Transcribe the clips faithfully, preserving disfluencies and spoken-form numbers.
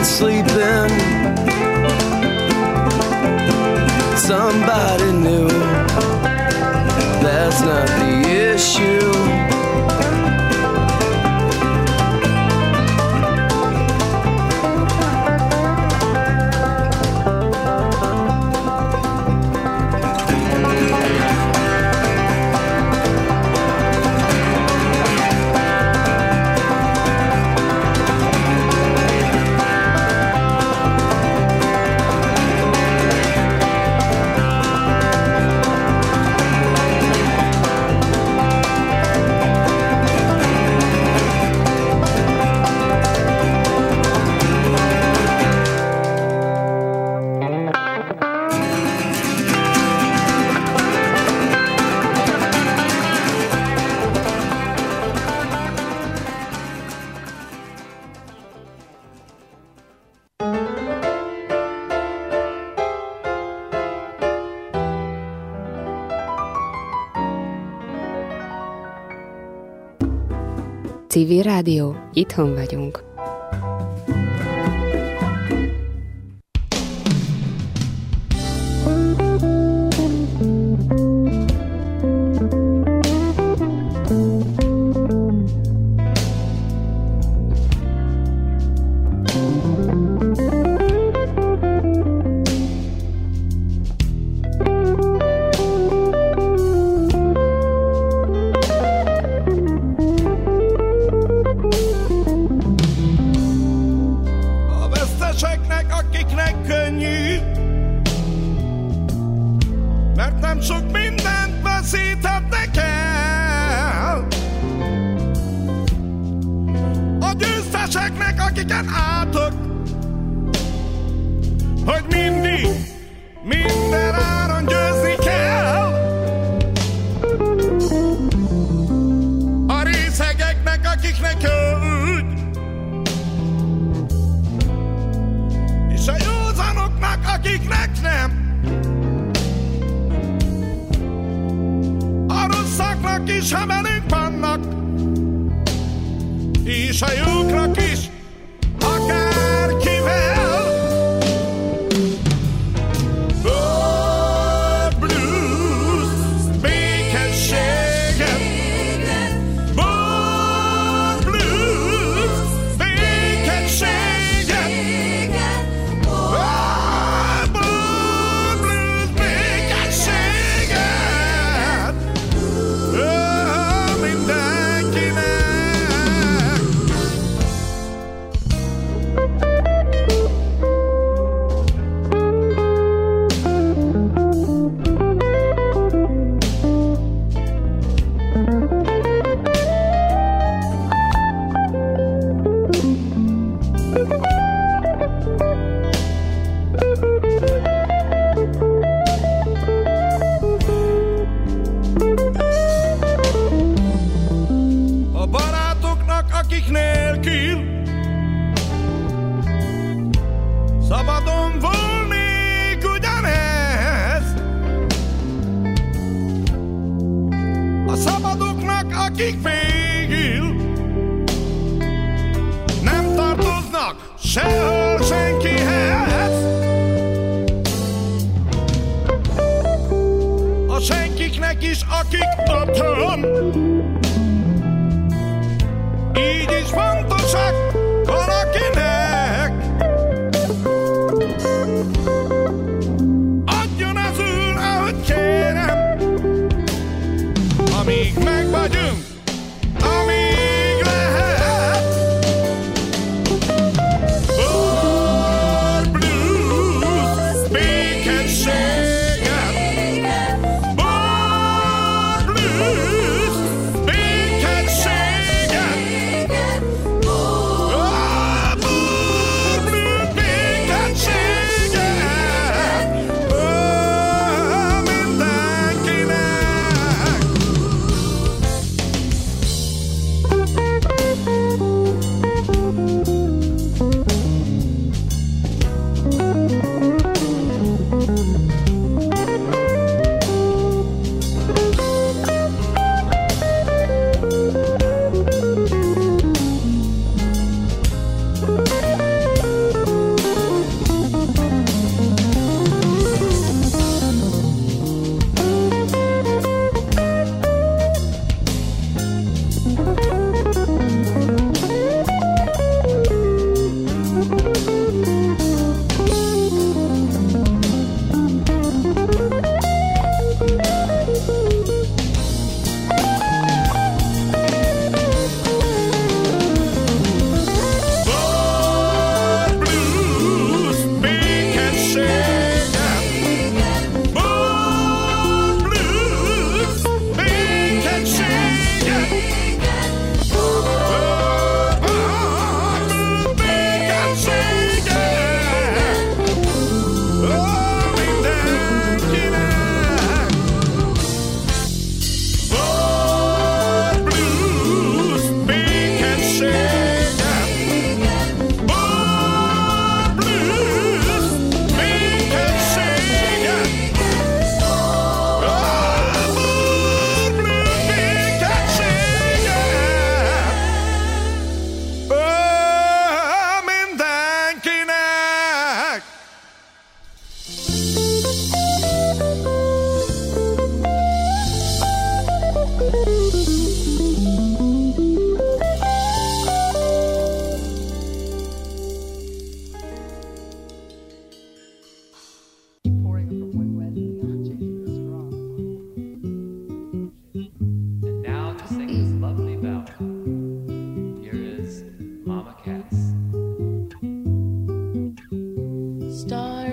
sleeping. Somebody knew that's not the issue. Civil Rádió, itthon vagyunk.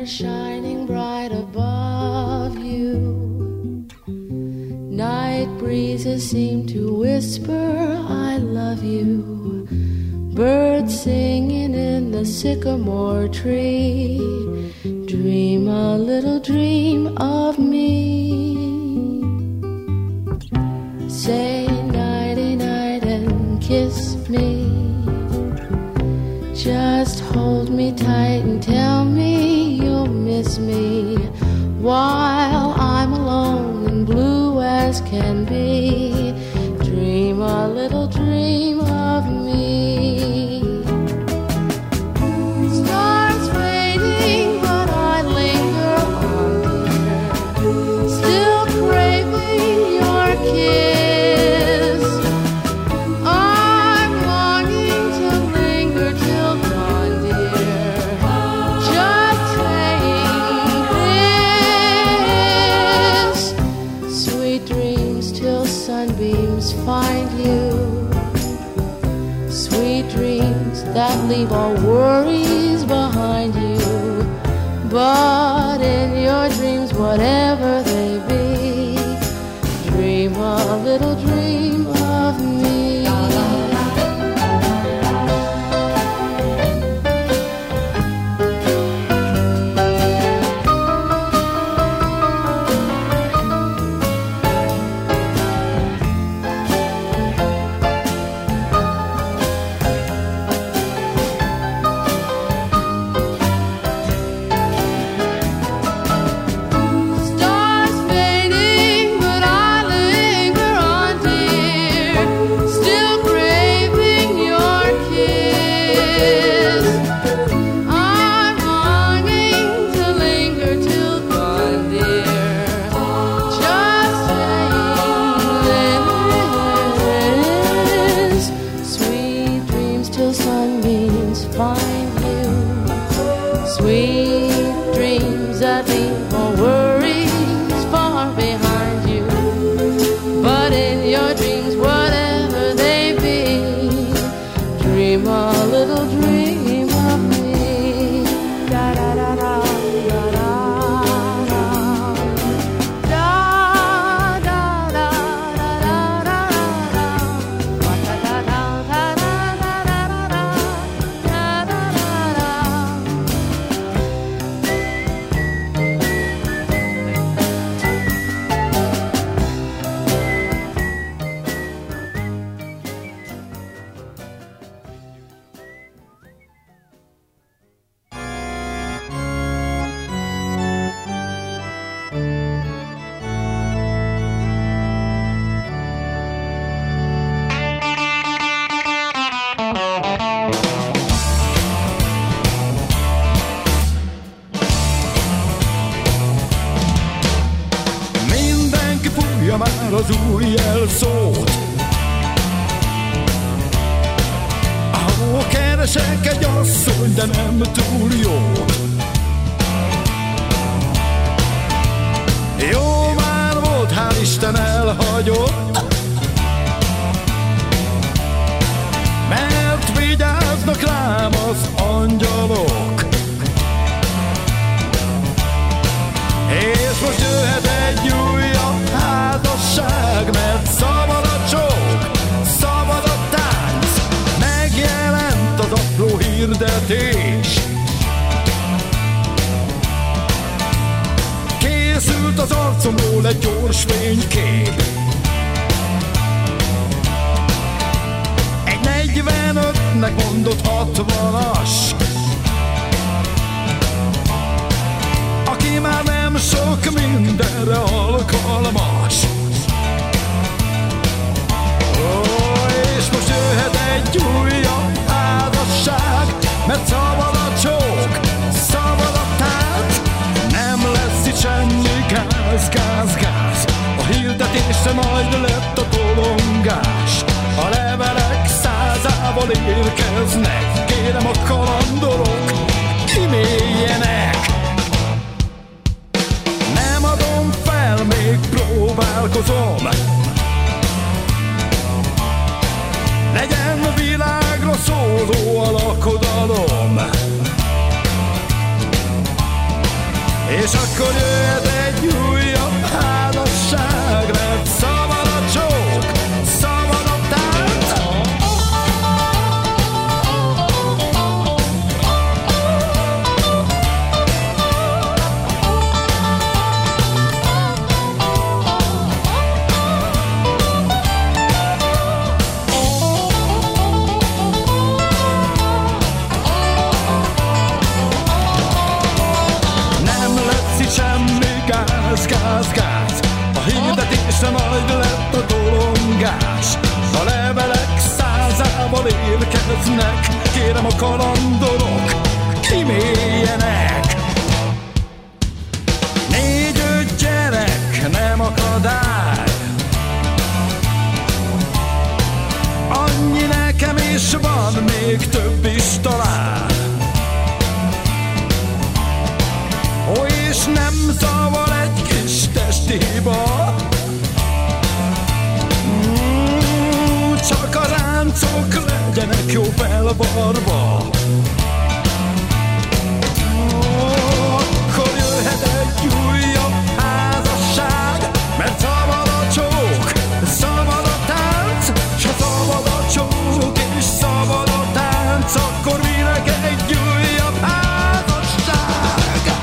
stars shining bright above you. Night breezes seem to whisper, I love you. Birds singing in the sycamore tree. Dream a little dream of me. Say nighty night and kiss me. Just hold me tight and tell me you'll miss me while I'm alone and blue as can be. Dream a little dream of me. Stars fading, but I linger on, dear, still craving your kiss. I'm longing to linger till dawn, dear, just saying this. Sweet dreams till sunbeams find you. Sweet dreams that leave all worries behind you. But in your dreams, whatever they be, dream a little dream of me. Stars fading, but I linger on, dear, still craving your kiss. I'm longing to linger till dawn, dear, just saying this. Sweet dreams till sunbeams find you. Sweet dreams that leave all worries far behind you. But in your dreams, whatever they be, dream a little dream of me. Da da da da da da da. Da da da da da da da. Wa da da da da da da da da. Da da da da. Mindenki fújja már az új jelszót. Ahol keresek egy asszony, de nem túl jó. Jó már volt, hál' Isten elhagyott, mert vigyáznak rám az angyalok. És most jöhet egy újabb házasság, mert szabad a csók, szabad a tánc. Megjelent az apró hirdetés. Készült az arcomról egy gyors fénykép. Egy negyvenötnek mondott hatvanas, aki már nem sok mindenre alkalmas. Ó, és most jöhet egy újabb házasság, mert szabad a csók, szabad a tánc. Nem lesz itt semmi gáz, gáz, gáz. A hirdetésre majd lett a tolongás. A levelek százával érkeznek. Kérem a kalandorok, kiméljenek. Nem adom fel, még próbálkozom. Legyen világra szóló a lakodalom. kalandorok kiméljenek. Négy-öt gyerek nem akadály, annyi nekem is van, még több is talán. Ó, és nem zavar egy kis testi hiba, mm, csak a ráncok legyenek jó felvarva. Ó, akkor jöhet egy újabb házasság, mert szabad a csók, szabad a tánc, s ha szabad a csók és szabad a tánc, akkor minek egy újabb házasság?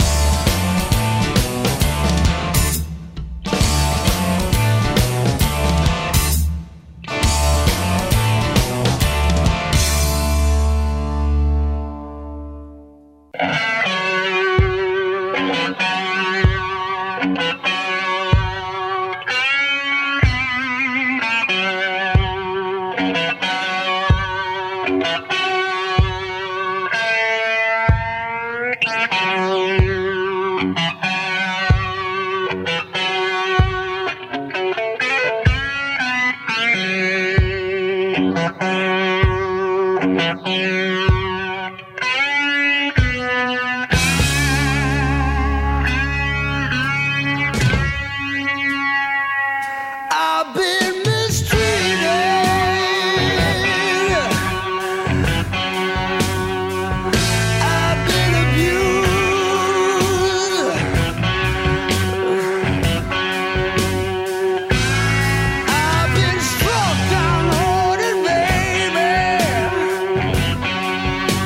I've been mistreated, I've been abused, I've been struck down, loaded, baby.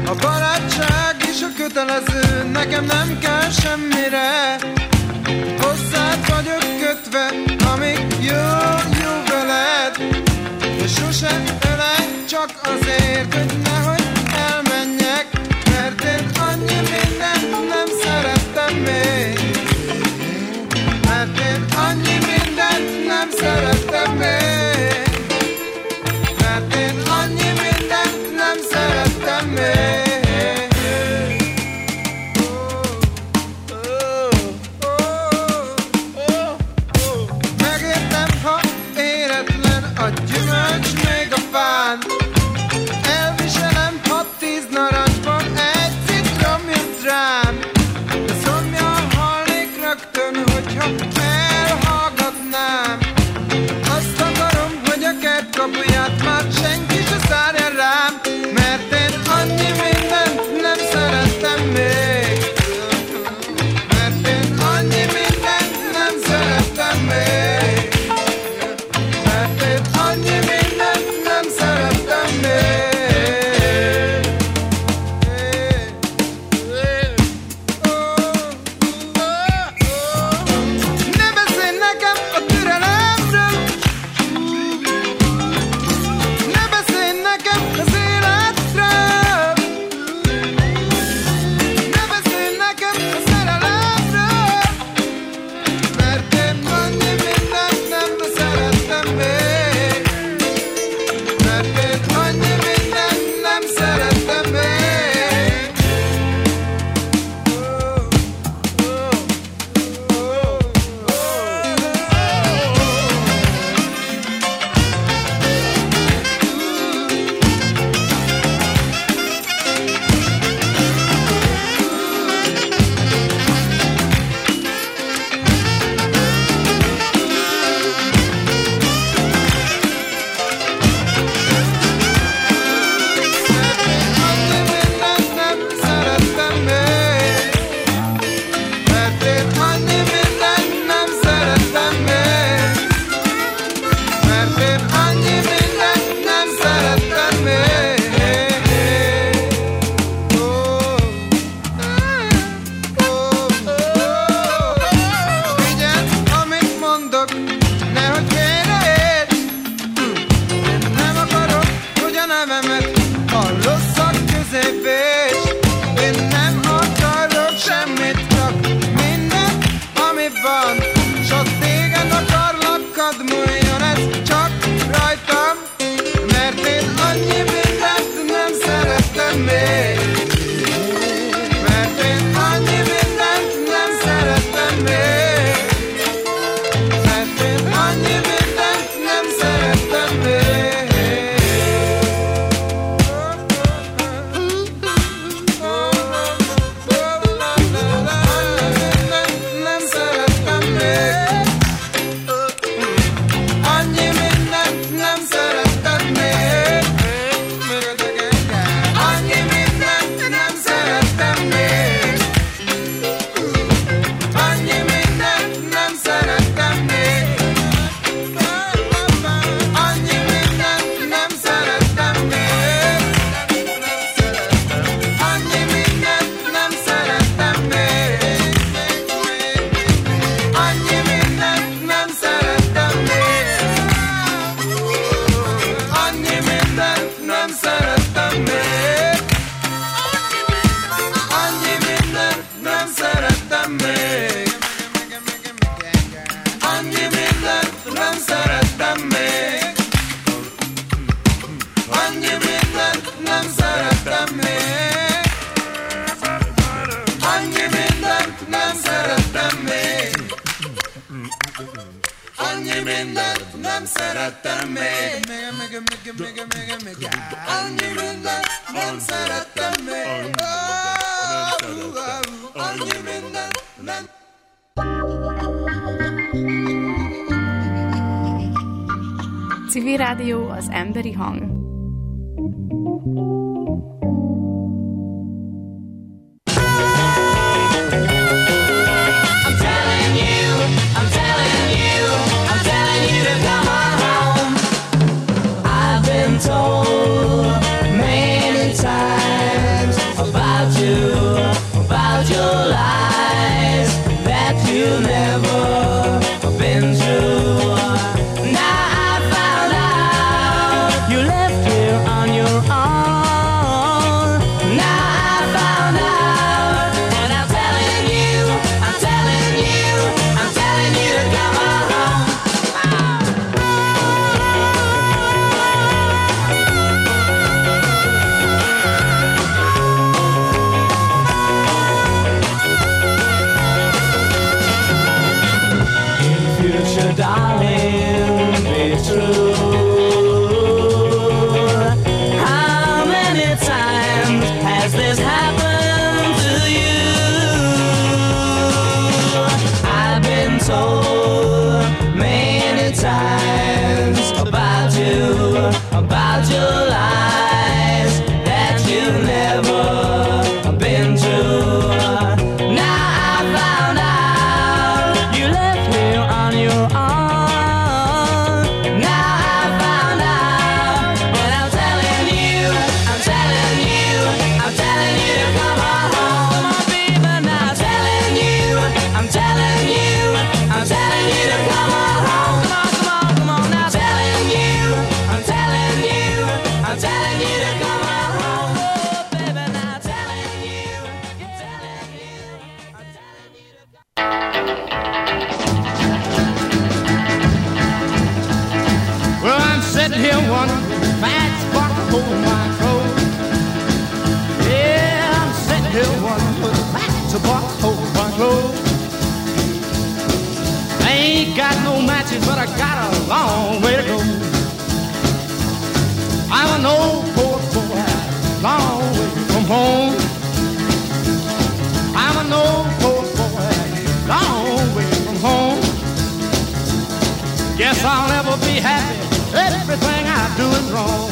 A barátság is a kötelező, nekem nem kell semmire. Hozzád vagyok kötve, amíg jó, jó veled. De sosem ölej, csak azért, hogy nehogy elmenjek. Mert én annyi mindent nem szerettem még. Mert én annyi mindent nem szerettem még. Mert én annyi mindent nem szerettem még. Megértem, ha éretlen a gyümölcs még a fán. Elviselem, ha tíz narancsban egy citrom jut rám. De szomjan halnék rögtön, hogyha elhallgatnám. Azt akarom, hogy a kert kapuját már senki se zárja rám. Mert én annyi mindent nem szerettem még. Mert én annyi mindent nem szerettem még. Mert én annyi mindent nem szerettem még. Ne beszélj nekem a türelemről. Ne beszélj nekem az életről. Ne beszélj nekem a szerelemről. Mert én annyi mindent nem szerettem még. Mert én annyi mindent nem szerettem még. Mert én annyi mindent nem szerettem még. Mert én annyi mindent nem szerettem még. Figyeld, amit mondok, nehogy félreérts. Én nem akarom, hogy a nevemet hallosszak középés. Én nem akarok semmit, csak mindent, ami van. Csak téged akarlak, hadd múljon ez csak rajtam. Mert én annyi mindent nem szerettem még. Mert én annyi mindent nem szerettem még. Mert én annyi mindent nem szerettem még. Nem szerettem még. Annyi mindent nem szerettem még. Annyi mindent nem szerettem még. Annyi mindent nem szerettem még. Annyi mindent nem szerettem még. Annyi mindent nem szerettem még. Annyi mindent nem szerettem még. Annyi mindent nem szerettem még. Annyi mindent nem szerettem még. Annyi mindent nem szerettem még. Annyi mindent nem szerettem még. Annyi mindent nem szerettem még. Annyi mindent nem szerettem még. Annyi mindent nem szerettem még. Annyi mindent nem. Civil Rádió, az emberi hang. I'm telling you, I'm telling you, I'm telling you to come on home. I've been told many times matchbox hold my clothes. I ain't got no matches, but I got a long way to go. I'm an old poor boy, long way from home. I'm an old poor boy, long way from home. Guess I'll never be happy, everything I do is wrong.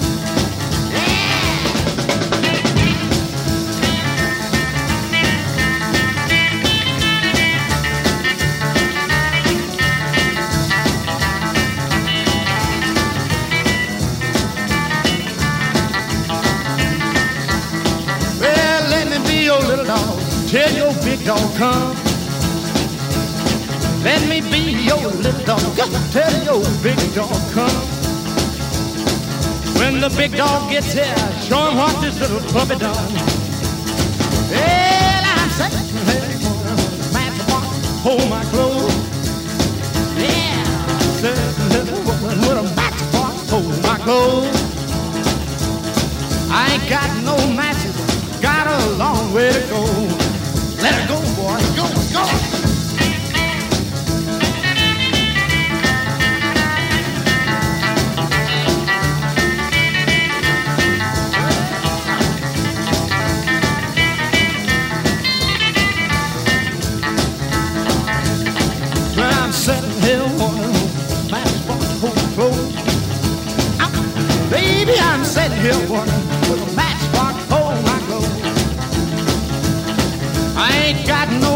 Little dog, tell your big dog come. Let me be your little dog, tell your big dog come. When the big dog gets here, show him what this little puppy done. Well, I'm saying, hey, matchbox, hold my clothes. Yeah, certain little woman with a matchbox, hold my clothes. I ain't got no matches, got a long way to go. Let her go, boy, go, go. Well, I'm sitting here wondering, matchbox hold clothes. Baby, I'm sitting here wondering, with a matchbox hold my clothes. I ain't got no